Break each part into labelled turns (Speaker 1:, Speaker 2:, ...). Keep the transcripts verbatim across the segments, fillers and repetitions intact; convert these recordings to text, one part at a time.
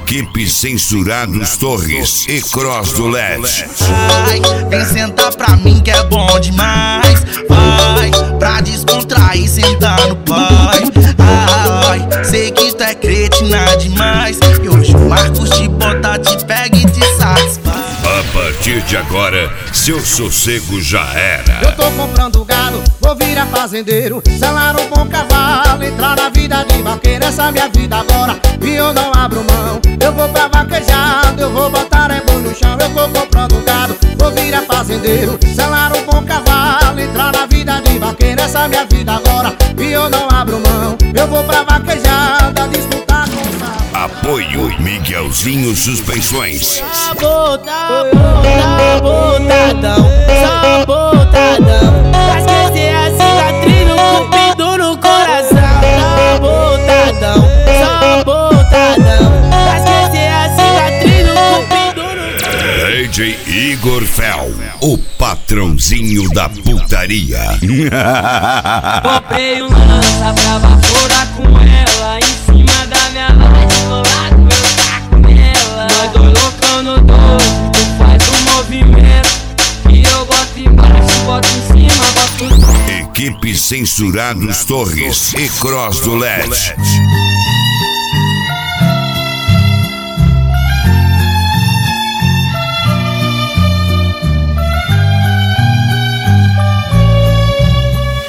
Speaker 1: Equipe Censurados Torres e Cross do L E D.
Speaker 2: Vai, vem sentar pra mim que é bom demais. Vai, pra descontrair, sentar no pai. Ai, sei que tu é cretina demais. E hoje o Marcos te bota, te pega e te satisfaz.
Speaker 1: A partir de agora, seu sossego já era.
Speaker 3: Eu tô comprando gado, vou virar fazendeiro, selar um bom cavalo, entrar na vida de vaqueiro. Essa é minha vida agora e eu não abro mão. Eu vou pra vaquejado, eu vou botar é bom no chão. Eu tô comprando gado, vou virar fazendeiro, selar um bom cavalo, entrar na vida de vaqueiro. Essa é minha vida agora e eu não abro mão. Eu vou pra vaquejada, disputar com o sal.
Speaker 1: Apoio Miguelzinho Suspensões.
Speaker 4: Sabotadão, sabotadão, sabotadão. Pra esquecer a cicatriz no cupido no coração. Sabotadão, sabotadão. Pra esquecer a cicatriz no cupido no coração.
Speaker 1: D J Igor Fel, o patrãozinho da putaria.
Speaker 4: Comprei um lança pra vaporar com ela em cima da minha laje, do lado eu taco nela. Nós dois loucão no dois, tu faz um movimento que eu boto embaixo, boto em cima, boto em cima.
Speaker 1: Equipe Censurados Torres e Cross do L E D.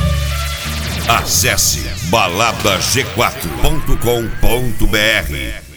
Speaker 1: Acesse balada g quatro ponto com ponto br.